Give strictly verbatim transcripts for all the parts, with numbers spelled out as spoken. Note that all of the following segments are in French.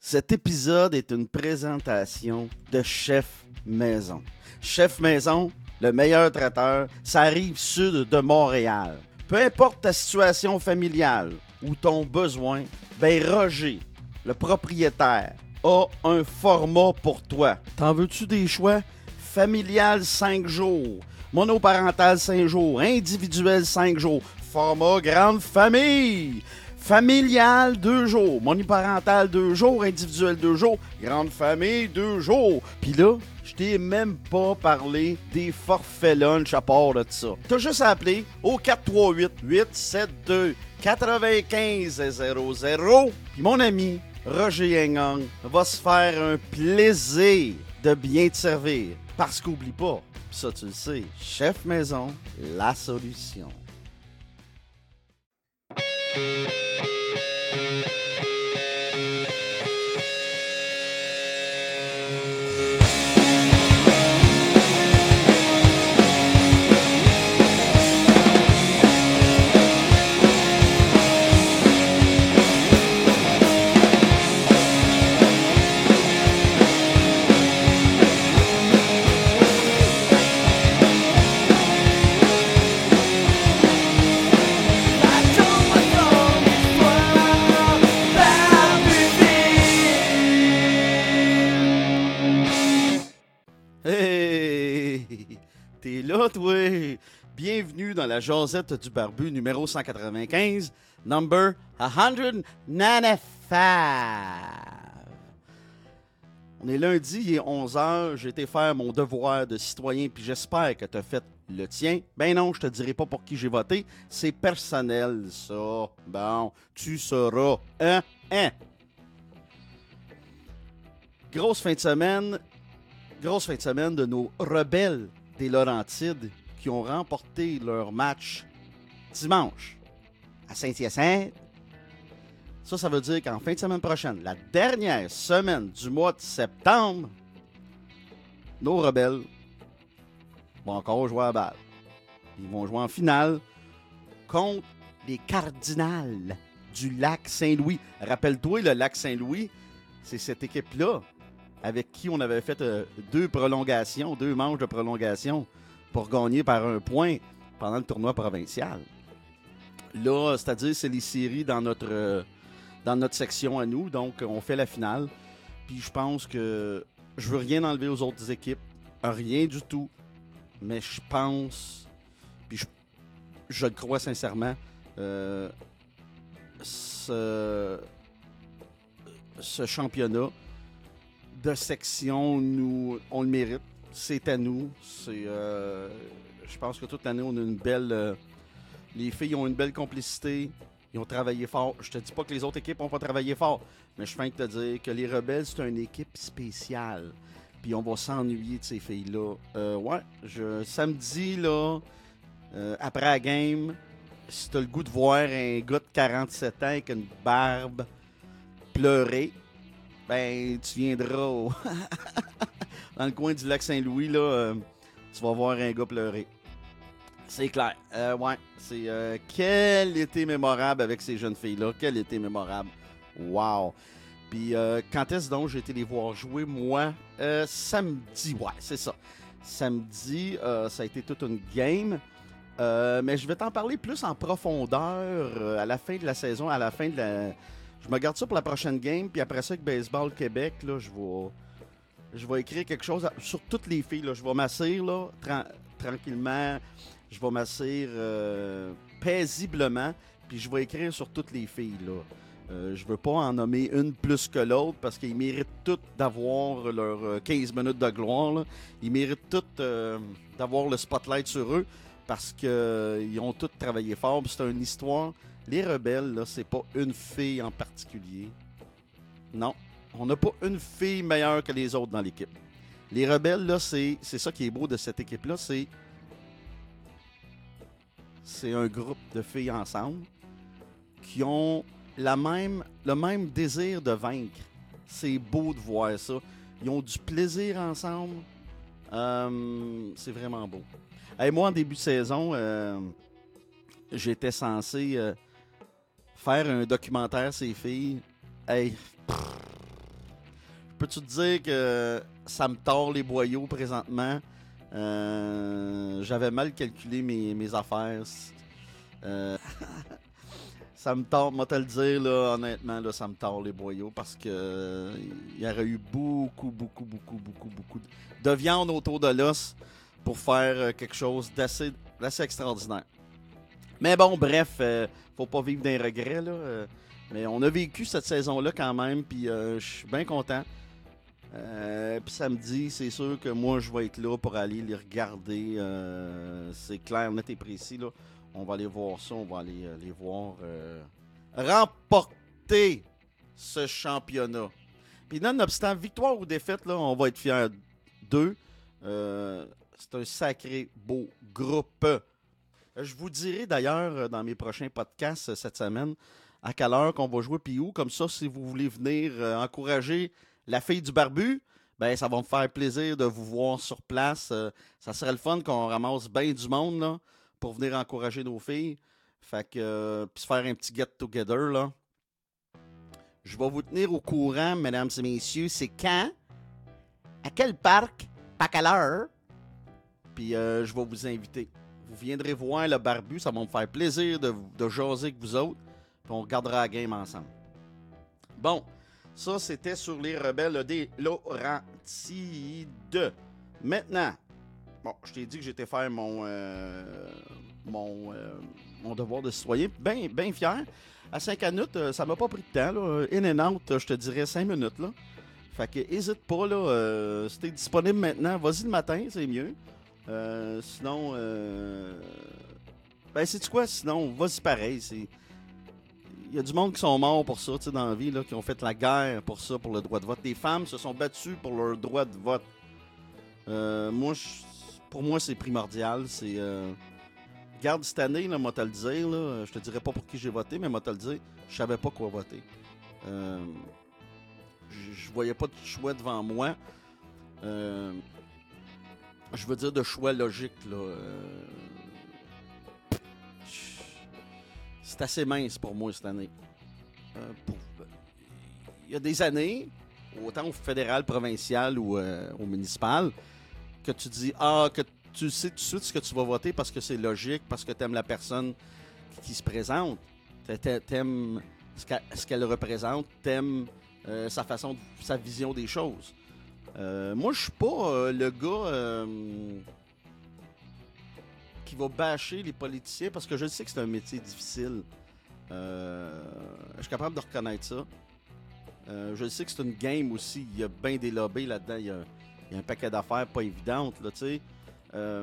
Cet épisode est une présentation de Chef Maison. Chef Maison, le meilleur traiteur, ça arrive sud de Montréal. Peu importe ta situation familiale ou ton besoin, ben Roger, le propriétaire, a un format pour toi. T'en veux-tu des choix? Familial cinq jours, monoparental cinq jours, individuel cinq jours, format grande famille. Familial, deux jours. Monoparental, deux jours. Individuel, deux jours. Grande famille, deux jours. Puis là, je t'ai même pas parlé des forfaits lunch à part de ça. T'as juste à appeler au quatre trois huit, huit sept deux, quatre cinq zéro zéro. Puis mon ami Roger Yengang va se faire un plaisir de bien te servir. Parce qu'oublie pas, pis ça tu le sais, Chef Maison, la solution. T'es là, toi! Bienvenue dans la jasette du barbu numéro cent quatre-vingt-quinze, number cent quatre-vingt-quinze. On est lundi, il est onze heures, j'ai été faire mon devoir de citoyen, puis j'espère que t'as fait le tien. Ben non, je te dirai pas pour qui j'ai voté, c'est personnel, ça. Bon, tu sauras. Hein? Hein? Grosse fin de semaine, grosse fin de semaine de nos rebelles des Laurentides qui ont remporté leur match dimanche à Saint-Hyacinthe. Ça, ça veut dire qu'en fin de semaine prochaine, la dernière semaine du mois de septembre, nos rebelles vont encore jouer à la balle. Ils vont jouer en finale contre les Cardinals du lac Saint-Louis. Rappelle-toi, le lac Saint-Louis, c'est cette équipe-là avec qui on avait fait euh, deux prolongations, deux manches de prolongation pour gagner par un point pendant le tournoi provincial. Là, c'est-à-dire, c'est les séries dans notre, euh, dans notre section à nous, donc on fait la finale. Puis je pense que je veux rien enlever aux autres équipes, rien du tout, mais je pense, puis je, je le crois sincèrement, euh, ce, ce championnat de section, nous, on le mérite. C'est à nous. C'est, euh, je pense que toute l'année, on a une belle... Euh, les filles ont une belle complicité. Ils ont travaillé fort. Je te dis pas que les autres équipes n'ont pas travaillé fort, mais je viens de te dire que les Rebelles, c'est une équipe spéciale. Puis on va s'ennuyer de ces filles-là. Euh, ouais, je, samedi, là, euh, après la game, si t'as le goût de voir un gars de quarante-sept ans avec une barbe pleurer, ben, tu viendras au dans le coin du lac Saint-Louis, là, euh, tu vas voir un gars pleurer. C'est clair. Euh, ouais, c'est euh, quel été mémorable avec ces jeunes filles-là. Quel été mémorable. Wow. Puis, euh, quand est-ce donc j'ai été les voir jouer, moi? Euh, samedi, ouais, c'est ça. Samedi, euh, ça a été toute une game. Euh, mais je vais t'en parler plus en profondeur euh, à la fin de la saison, à la fin de la... Je me garde ça pour la prochaine game, puis après ça, avec Baseball Québec, là, je vais, je vais écrire quelque chose à, sur toutes les filles. Là. Je vais m'asseoir là, tra- tranquillement, je vais m'asseoir euh, paisiblement, puis je vais écrire sur toutes les filles. Là. Euh, je veux pas en nommer une plus que l'autre, parce qu'ils méritent toutes d'avoir leurs quinze minutes de gloire. Là. Ils méritent toutes euh, d'avoir le spotlight sur eux, parce qu'ils euh, ont toutes travaillé fort, puis c'est une histoire... Les Rebelles, là, c'est pas une fille en particulier. Non, on n'a pas une fille meilleure que les autres dans l'équipe. Les Rebelles, là, c'est, c'est ça qui est beau de cette équipe-là, c'est... C'est un groupe de filles ensemble qui ont la même, le même désir de vaincre. C'est beau de voir ça. Ils ont du plaisir ensemble. Euh, c'est vraiment beau. Hey, moi, en début de saison, euh, j'étais censé... Euh, faire un documentaire, ces filles, hey, pff, peux-tu te dire que ça me tord les boyaux présentement? Euh, j'avais mal calculé mes, mes affaires. Euh, ça me tord, moi te le dire, là, honnêtement, là, ça me tord les boyaux parce que euh, il y aurait eu beaucoup, beaucoup, beaucoup, beaucoup, beaucoup de viande autour de l'os pour faire euh, quelque chose d'assez, d'assez extraordinaire. Mais bon, bref, euh, faut pas vivre d'un regret, là. Euh, mais on a vécu cette saison-là quand même, puis euh, je suis bien content. Euh, puis samedi, c'est sûr que moi, je vais être là pour aller les regarder. Euh, c'est clair, net et précis, là. On va aller voir ça, on va aller euh, les voir euh, remporter ce championnat. Puis nonobstant, victoire ou défaite, là, on va être fiers d'eux. Euh, c'est un sacré beau groupe. Je vous dirai d'ailleurs dans mes prochains podcasts cette semaine à quelle heure qu'on va jouer puis où. Comme ça, si vous voulez venir euh, encourager la fille du barbu, ben ça va me faire plaisir de vous voir sur place. Euh, ça serait le fun qu'on ramasse bien du monde là, pour venir encourager nos filles. Fait que euh, puis se faire un petit get-together là. Je vais vous tenir au courant, mesdames et messieurs. C'est quand? À quel parc? À quelle heure? Puis euh, je vais vous inviter. Vous viendrez voir le barbu. Ça va me faire plaisir de, de jaser avec vous autres. Puis on regardera la game ensemble. Bon, ça c'était sur les rebelles des Laurentides. Maintenant, bon, je t'ai dit que j'étais faire mon, euh, mon, euh, mon devoir de citoyen. Bien ben fier. À cinq minutes, ça m'a pas pris de temps. Là. In and out, je te dirais cinq minutes. Là. Fait que hésite pas. Là, euh, si t'es disponible maintenant, vas-y le matin, c'est mieux. Euh, sinon, euh, ben c'est quoi? Sinon, vas-y pareil. C'est... Il y a du monde qui sont morts pour ça, tu sais, dans la vie, là, qui ont fait la guerre pour ça, pour le droit de vote. Les femmes se sont battues pour leur droit de vote. Euh, moi, je, pour moi, c'est primordial. C'est, euh, regarde, cette année, là, moi, te le dire, là, je te dirais pas pour qui j'ai voté, mais moi, te le dire, je savais pas quoi voter. Euh, je, je voyais pas de choix devant moi. Euh, je veux dire de choix logique, là. Euh, c'est assez mince pour moi cette année. Euh, pour... Il y a des années, autant au fédéral, provincial ou euh, au municipal, que tu dis, ah, que tu sais tout de suite ce que tu vas voter parce que c'est logique, parce que tu aimes la personne qui se présente. T'aimes ce qu'elle représente, t'aimes euh, sa façon, de, sa vision des choses. Euh, moi, je suis pas euh, le gars euh, qui va bâcher les politiciens parce que je sais que c'est un métier difficile. Euh, je suis capable de reconnaître ça. Euh, je sais que c'est une game aussi. Il y a bien des lobbies là-dedans. Il y a, il y a un paquet d'affaires pas évidentes, là, tu sais. Euh,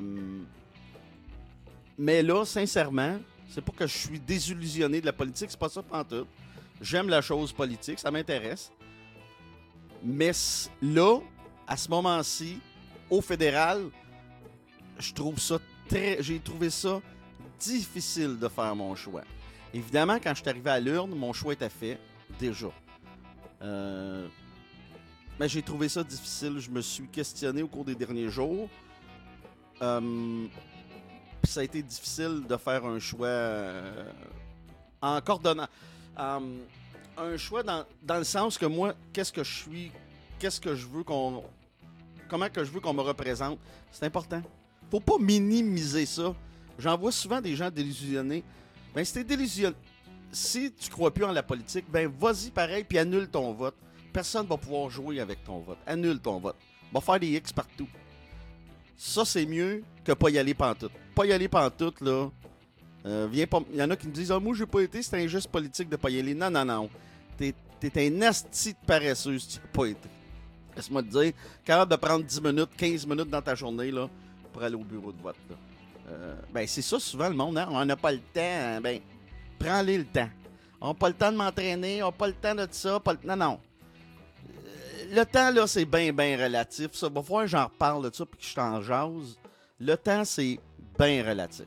mais là, sincèrement, c'est pas que je suis désillusionné de la politique. C'est pas ça pantoute. J'aime la chose politique. Ça m'intéresse. Mais là, à ce moment-ci, au fédéral, je trouve ça très... J'ai trouvé ça difficile de faire mon choix. Évidemment, quand je suis arrivé à l'urne, mon choix était fait, déjà. Euh... Mais j'ai trouvé ça difficile. Je me suis questionné au cours des derniers jours. Euh... Puis ça a été difficile de faire un choix euh... en coordonnant. Euh... Un choix dans, dans le sens que moi, qu'est-ce que je suis, qu'est-ce que je veux qu'on... Comment que je veux qu'on me représente. C'est important. Faut pas minimiser ça. J'en vois souvent des gens délusionnés. Ben, si t'es délusionné, si tu crois plus en la politique, ben vas-y pareil puis annule ton vote. Personne va pouvoir jouer avec ton vote. Annule ton vote. Va faire des X partout. Ça, c'est mieux que pas y aller pantoute. Pas y aller pantoute, là. Euh, viens pas... Il y en a qui me disent « Ah, moi, j'ai pas été, c'est injuste politique de pas y aller. » Non, non, non. T'es, t'es un asti de paresseux si tu n'as pas été. Laisse-moi te dire, capable de prendre dix minutes, quinze minutes dans ta journée, là, pour aller au bureau de vote, là. Euh, ben, c'est ça, souvent, le monde, hein? On n'a pas le temps. Hein? Ben, prends-les le temps. On n'a pas le temps de m'entraîner, on n'a pas le temps de ça. Pas le... Non, non. Euh, le temps, là, c'est bien, bien relatif. Ça va falloir que j'en reparle de ça puis que je t'en jase. Le temps, c'est bien relatif.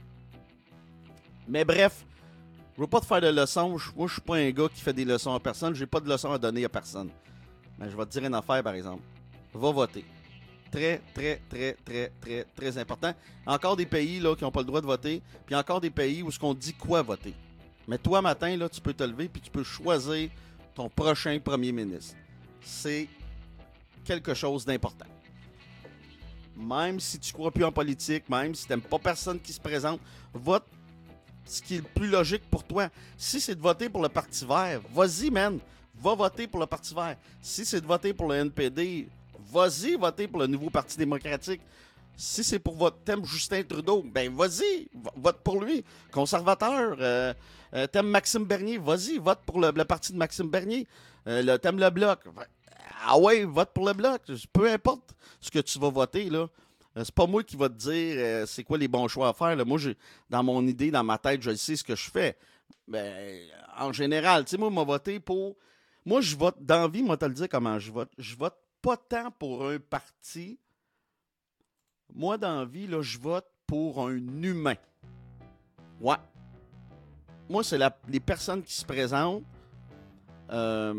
Mais bref, je veux pas te faire de leçons. Moi, je suis pas un gars qui fait des leçons à personne. J'ai pas de leçons à donner à personne. Mais je vais te dire une affaire, par exemple. Va voter. Très, très, très, très, très, très important. Encore des pays là, qui n'ont pas le droit de voter. Puis encore des pays où ce qu'on dit quoi voter. Mais toi, matin, là, tu peux te lever puis tu peux choisir ton prochain premier ministre. C'est quelque chose d'important. Même si tu ne crois plus en politique, même si tu n'aimes pas personne qui se présente, vote ce qui est le plus logique pour toi. Si c'est de voter pour le Parti vert, vas-y, man. Va voter pour le Parti vert. Si c'est de voter pour le N P D, vas-y voter pour le nouveau Parti démocratique. Si c'est pour votre thème Justin Trudeau, ben vas-y, vote pour lui. Conservateur, euh, euh, thème Maxime Bernier, vas-y, vote pour le, le parti de Maxime Bernier. Euh, le thème le Bloc, ah ouais, vote pour le Bloc. Peu importe ce que tu vas voter, là. Euh, c'est pas moi qui va te dire euh, c'est quoi les bons choix à faire. Là. Moi, j'ai, dans mon idée, dans ma tête, je sais ce que je fais. Ben, en général, tu sais, moi, je vais voter pour... Moi, je vote, dans la vie, moi, te le dire comment je vote. Je vote pas tant pour un parti. Moi, dans la vie, là, je vote pour un humain. Ouais. Moi, c'est la, les personnes qui se présentent euh,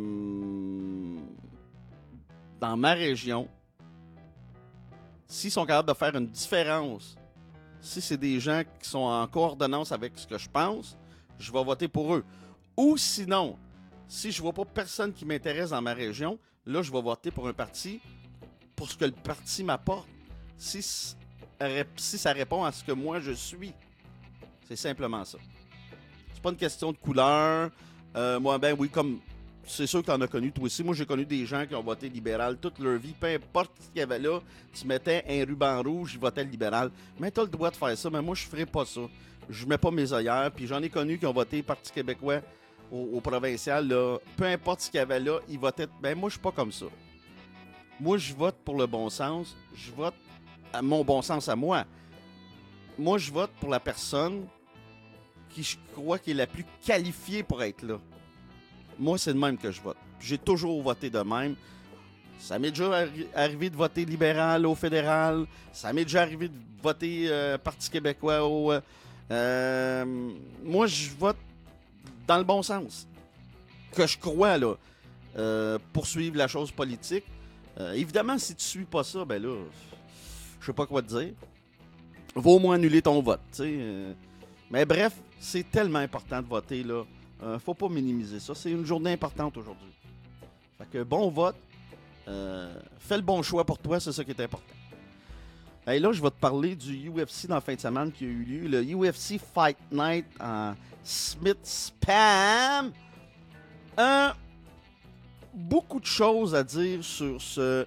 dans ma région. S'ils sont capables de faire une différence, si c'est des gens qui sont en coordonnance avec ce que je pense, je vais voter pour eux. Ou sinon, si je ne vois pas personne qui m'intéresse dans ma région, là, je vais voter pour un parti pour ce que le parti m'apporte. Si, si ça répond à ce que moi je suis. C'est simplement ça. C'est pas une question de couleur. Euh, moi, ben oui, comme c'est sûr que tu en as connu toi aussi. Moi, j'ai connu des gens qui ont voté libéral toute leur vie. Peu importe ce qu'il y avait là, tu mettais un ruban rouge, ils votaient libéral. Mais tu as le droit de faire ça, mais moi, je ferais pas ça. Je mets pas mes œillères. Puis j'en ai connu qui ont voté Parti québécois au, au provincial. Là. Peu importe ce qu'il y avait là, ils votaient. Ben moi, je suis pas comme ça. Moi, je vote pour le bon sens. Je vote à mon bon sens à moi. Moi, je vote pour la personne qui je crois qui est la plus qualifiée pour être là. Moi, c'est de même que je vote. J'ai toujours voté de même. Ça m'est déjà arri- arrivé de voter libéral au fédéral. Ça m'est déjà arrivé de voter euh, Parti québécois au... Euh, euh, moi, je vote dans le bon sens. Que je crois, là, euh, poursuivre la chose politique. Euh, évidemment, si tu suis pas ça, ben là, je sais pas quoi te dire. Va au moins annuler ton vote, tu sais. Euh, mais bref, c'est tellement important de voter, là. Euh, faut pas minimiser ça. C'est une journée importante aujourd'hui. Fait que bon vote. Euh, fais le bon choix pour toi, c'est ça qui est important. Et là, je vais te parler du U F C dans la fin de semaine qui a eu lieu. Le U F C Fight Night en Smith Spam. Euh, beaucoup de choses à dire sur ce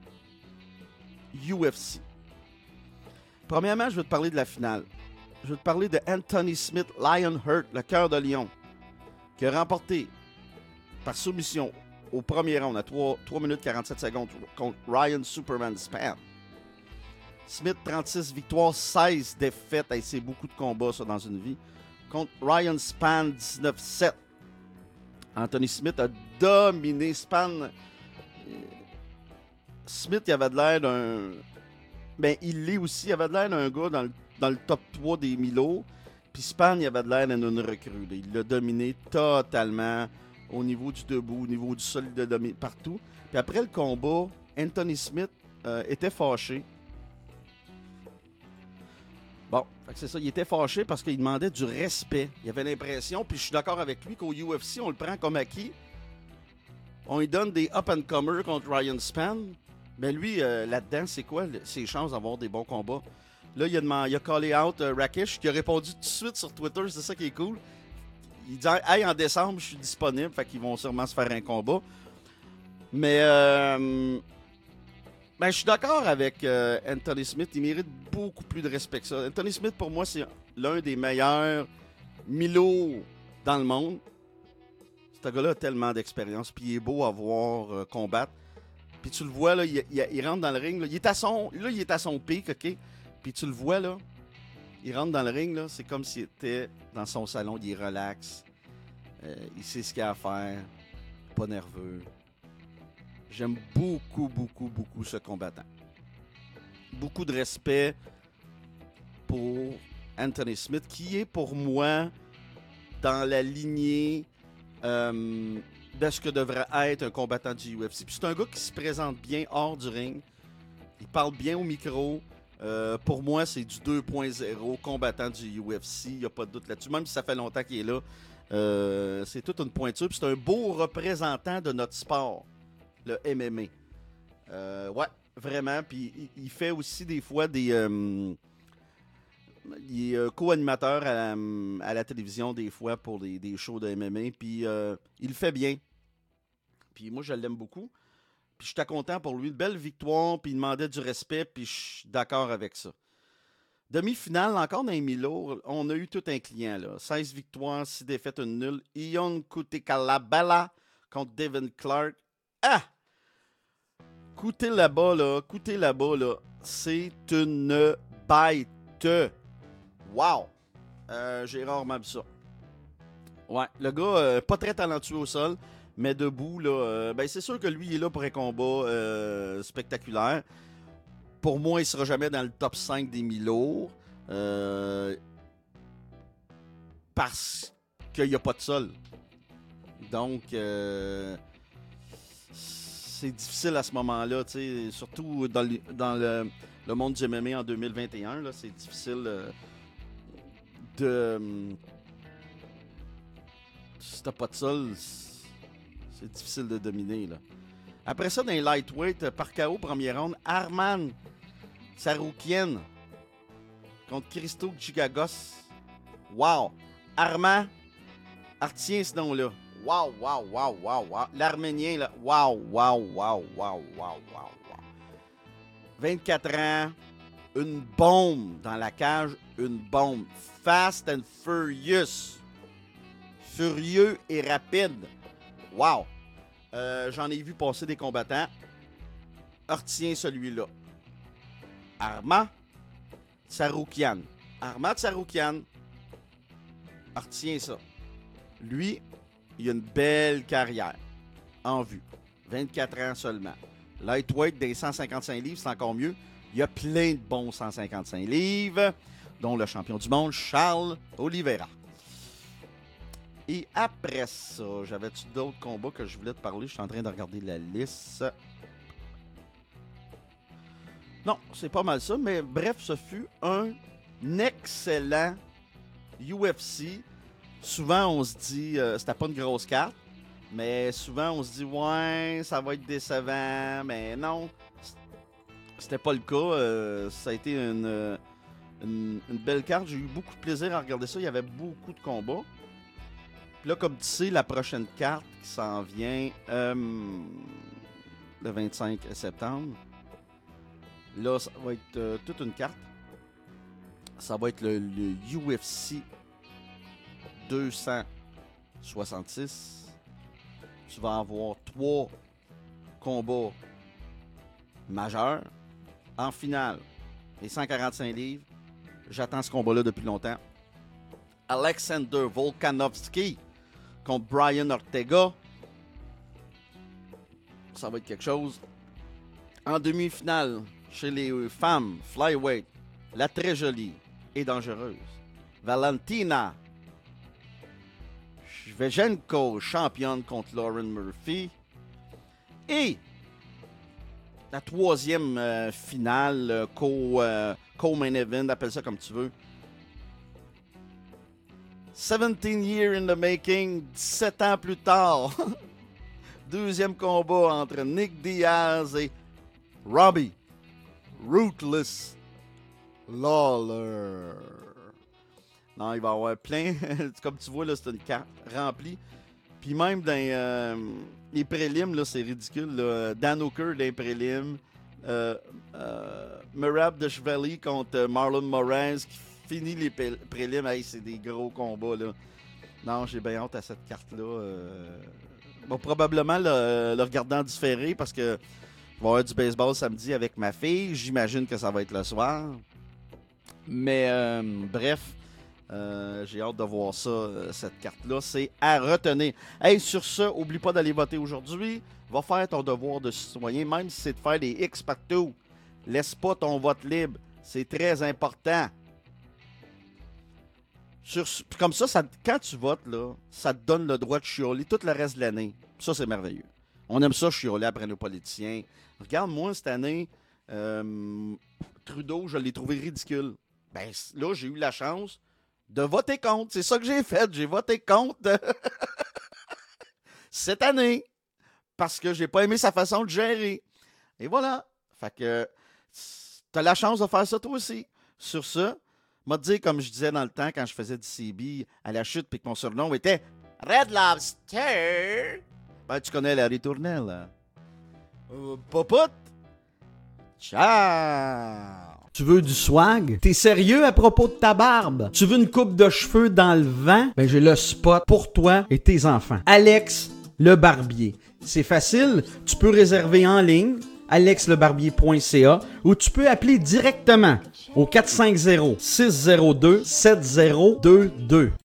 U F C. Premièrement, je vais te parler de la finale. Je vais te parler de Anthony Smith, Lionheart, le cœur de lion, qui a remporté par soumission au premier round à trois minutes quarante-sept secondes contre Ryan Superman Spann. Smith, trente-six victoires, seize défaites. Hey, c'est beaucoup de combats, ça, dans une vie. Contre Ryan Spann, dix-neuf sept. Anthony Smith a dominé Spann. Smith, il avait de l'air d'un... Ben, il l'est aussi. Il avait de l'air d'un gars dans le, dans le top trois des Milo. Puis Spann, il avait de l'air d'une recrue. Là. Il l'a dominé totalement au niveau du debout, au niveau du sol, il l'a dominé partout. Puis après le combat, Anthony Smith euh, était fâché. Bon, c'est ça, il était fâché parce qu'il demandait du respect. Il avait l'impression, puis je suis d'accord avec lui, qu'au U F C, on le prend comme acquis. On lui donne des up-and-comers contre Ryan Spann. Mais lui, euh, là-dedans, c'est quoi ses chances d'avoir des bons combats? Là, il a, demandé, il a callé out euh, Rakic, qui a répondu tout de suite sur Twitter, c'est ça qui est cool. Il dit « Hey, en décembre, je suis disponible. » Fait qu'ils vont sûrement se faire un combat. Mais, euh, ben, je suis d'accord avec euh, Anthony Smith. Il mérite beaucoup plus de respect que ça. Anthony Smith, pour moi, c'est l'un des meilleurs Milo dans le monde. Ce gars-là a tellement d'expérience. Puis il est beau à voir euh, combattre. Puis tu le vois, là, il, il, il rentre dans le ring. Là, il est à son, là, il est à son pic, OK? Puis tu le vois, là. Il rentre dans le ring, là, c'est comme s'il était dans son salon, il est relax. Euh, il sait ce qu'il a à faire. Pas nerveux. J'aime beaucoup, beaucoup, beaucoup ce combattant. Beaucoup de respect pour Anthony Smith, qui est pour moi dans la lignée euh, de ce que devrait être un combattant du U F C. Puis c'est un gars qui se présente bien hors du ring. Il parle bien au micro. Euh, pour moi, c'est du deux point zéro combattant du U F C. Il n'y a pas de doute là-dessus. Même si ça fait longtemps qu'il est là, euh, c'est toute une pointure. Puis c'est un beau représentant de notre sport, le M M A. Euh, ouais, vraiment. Puis il, il fait aussi des fois des. Euh, il est euh, co-animateur à la, à la télévision des fois pour des, des shows de M M A. Puis euh, il le fait bien. Puis moi, je l'aime beaucoup. Puis j'étais content pour lui. Une belle victoire. Puis il demandait du respect. Puis je suis d'accord avec ça. Demi-finale, encore dans les mi-lourds, on a eu tout un client. Là. seize victoires, six défaites, une nulle. Ion Kutekalabala contre Devin Clark. Ah! Coûter là-bas, là, coûter là-bas, là, c'est une bête. Wow! Euh, j'ai rarement vu ça. Ouais, le gars, euh, pas très talentueux au sol, mais debout, là, euh, ben c'est sûr que lui, il est là pour un combat euh, spectaculaire. Pour moi, il sera jamais dans le top cinq des mi-lourds. Euh, parce qu'il n'y a pas de sol. Donc, euh, c'est difficile à ce moment-là, tu sais, surtout dans, le, dans le, le monde du M M A en deux mille vingt et un, là, c'est difficile euh, de... Si t'as pas de sol, c'est difficile de dominer, là. Après ça, dans les lightweight, par K O, premier round, Arman Saroukian contre Christo Gigagos. Wow! Armand, retiens ce nom-là. Wow, wow, wow, wow, wow. L'Arménien, là. Wow, wow, wow, wow, wow, wow, wow. vingt-quatre ans, une bombe dans la cage, une bombe. Fast and furious. Furieux et rapide. Wow! Euh, j'en ai vu passer des combattants. Retiens celui-là. Armand Saroukian. Armand Saroukian. Retiens ça. Lui, il a une belle carrière en vue. vingt-quatre ans seulement. Lightweight des cent cinquante-cinq livres, c'est encore mieux. Il y a plein de bons cent cinquante-cinq livres, dont le champion du monde, Charles Oliveira. Et après ça, j'avais-tu d'autres combats que je voulais te parler? Je suis en train de regarder la liste. Non, c'est pas mal ça, mais bref, ce fut un excellent U F C. Souvent, on se dit, euh, c'était pas une grosse carte, mais souvent, on se dit, ouais, ça va être décevant, mais non, c'était pas le cas. Euh, ça a été une, une, une belle carte. J'ai eu beaucoup de plaisir à regarder ça. Il y avait beaucoup de combats. Puis là, comme tu sais, la prochaine carte qui s'en vient euh, le vingt-cinq septembre, là, ça va être euh, toute une carte. Ça va être le, le U F C deux cent soixante-six. Tu vas avoir trois combats majeurs. En finale, les cent quarante-cinq livres. J'attends ce combat-là depuis longtemps. Alexander Volkanovski contre Brian Ortega. Ça va être quelque chose. En demi-finale, chez les femmes, flyweight, la très jolie et dangereuse Valentina Shevchenko, championne contre Lauren Murphy. Et la troisième euh, finale, euh, co, euh, co-main event, appelle ça comme tu veux. dix-sept years in the making, dix-sept ans plus tard. Deuxième combat entre Nick Diaz et Robbie Ruthless Lawler. Non, il va y avoir plein. Comme tu vois, là, c'est une carte remplie. Puis même dans euh, les prélims, là, c'est ridicule. Là. Dan Hooker dans les prélims. Euh, euh, Merab de Chevalier contre Marlon Moraes qui finit les prélims. Hey, c'est des gros combats. Là. Non, j'ai bien hâte à cette carte-là. Euh... Bon, probablement le, le regarder en différé parce que je vais avoir du baseball samedi avec ma fille. J'imagine que ça va être le soir. Mais euh, bref, euh, j'ai hâte de voir ça, euh, cette carte-là. C'est à retenir. Hey, sur ce, oublie pas d'aller voter aujourd'hui. Va faire ton devoir de citoyen, même si c'est de faire des X partout. Laisse pas ton vote libre. C'est très important. Sur, comme ça, ça, quand tu votes, là, ça te donne le droit de chioler tout le reste de l'année. Ça, c'est merveilleux. On aime ça chioler après nos politiciens. Regarde, moi, cette année, euh, Trudeau, je l'ai trouvé ridicule. Ben là, j'ai eu la chance de voter contre. C'est ça que j'ai fait. J'ai voté contre cette année parce que j'ai pas aimé sa façon de gérer. Et voilà. Fait que t'as la chance de faire ça toi aussi. Sur ça, m'a dit, comme je disais dans le temps quand je faisais du C B à la chute puis que mon surnom était Red Lobster. Ben, tu connais la ritournelle. Euh, Popote. Ciao. Tu veux du swag? T'es sérieux à propos de ta barbe? Tu veux une coupe de cheveux dans le vent? Ben, j'ai le spot pour toi et tes enfants. Alex le Barbier. C'est facile. Tu peux réserver en ligne. alex le barbier point c a ou tu peux appeler directement au quatre cinq zéro, six zéro deux, sept zéro deux deux.